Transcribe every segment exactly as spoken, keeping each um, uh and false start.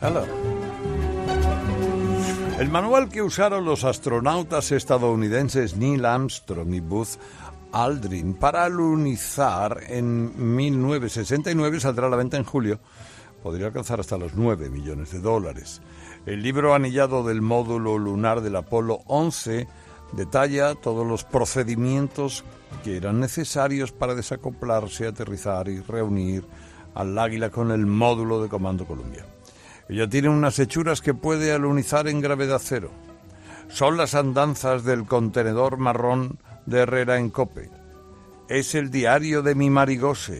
Hello. El manual que usaron los astronautas estadounidenses Neil Armstrong y Buzz Aldrin para alunizar en mil novecientos sesenta y nueve saldrá a la venta en julio. Podría alcanzar hasta los nueve millones de dólares. El libro anillado del módulo lunar del Apolo once detalla todos los procedimientos que eran necesarios para desacoplarse, aterrizar y reunir al Águila con el módulo de Comando Columbia. Ella tiene unas hechuras que puede alunizar en gravedad cero. Son las andanzas del contenedor marrón de Herrera en Cope. Es el diario de mi Marigose.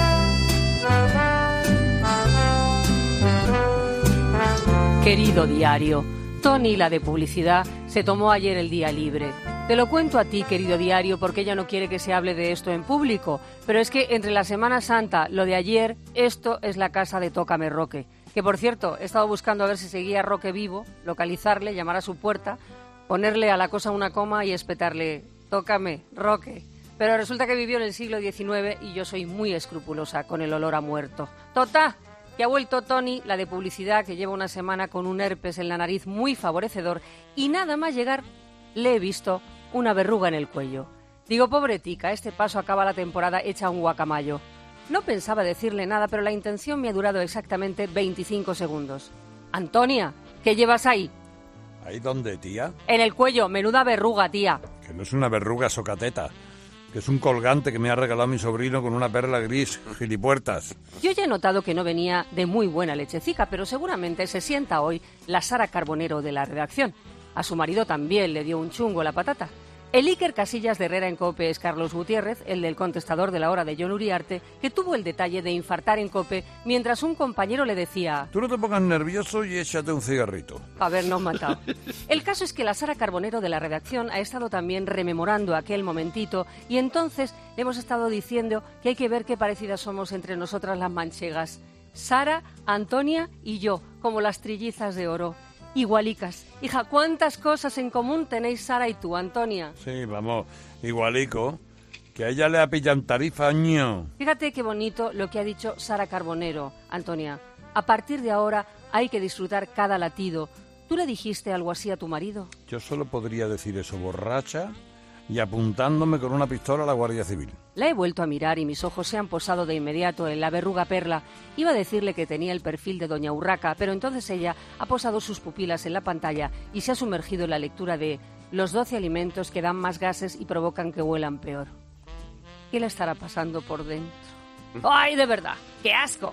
Querido diario, Tony, la de publicidad, se tomó ayer el día libre. Te lo cuento a ti, querido diario, porque ella no quiere que se hable de esto en público. Pero es que entre la Semana Santa, lo de ayer, esto es la casa de Tócame Roque. Que, por cierto, he estado buscando a ver si seguía Roque vivo, localizarle, llamar a su puerta, ponerle a la cosa una coma y espetarle: tócame, Roque. Pero resulta que vivió en el siglo diecinueve y yo soy muy escrupulosa con el olor a muerto. ¡Tota! Que ha vuelto Tony, la de publicidad, que lleva una semana con un herpes en la nariz muy favorecedor, y nada más llegar le he visto una verruga en el cuello. Digo, pobre tica, este paso acaba la temporada hecha un guacamayo. No pensaba decirle nada, pero la intención me ha durado exactamente veinticinco segundos. Antonia, ¿qué llevas ahí? ¿Ahí dónde, tía? En el cuello, menuda verruga, tía. Que no es una verruga, socateta. Que es un colgante que me ha regalado mi sobrino con una perla gris, gilipuertas. Yo ya he notado que no venía de muy buena lechecica, pero seguramente se sienta hoy la Sara Carbonero de la redacción. A su marido también le dio un chungo la patata. El Iker Casillas de Herrera en COPE es Carlos Gutiérrez, el del contestador de la hora de Jon Uriarte, que tuvo el detalle de infartar en COPE mientras un compañero le decía: tú no te pongas nervioso y échate un cigarrito. Habernos matado. El caso es que la Sara Carbonero de la redacción ha estado también rememorando aquel momentito y entonces le hemos estado diciendo que hay que ver qué parecidas somos entre nosotras las manchegas. Sara, Antonia y yo, como las trillizas de oro. Igualicas. Hija, ¿cuántas cosas en común tenéis Sara y tú, Antonia? Sí, vamos, igualico. Que a ella le apillan tarifa, ño. Fíjate qué bonito lo que ha dicho Sara Carbonero, Antonia. A partir de ahora hay que disfrutar cada latido. ¿Tú le dijiste algo así a tu marido? Yo solo podría decir eso borracha y apuntándome con una pistola a la Guardia Civil. La he vuelto a mirar y mis ojos se han posado de inmediato en la verruga perla. Iba a decirle que tenía el perfil de Doña Urraca, pero entonces ella ha posado sus pupilas en la pantalla y se ha sumergido en la lectura de los doce alimentos que dan más gases y provocan que huelan peor. ¿Qué le estará pasando por dentro? ¡Ay, de verdad! ¡Qué asco!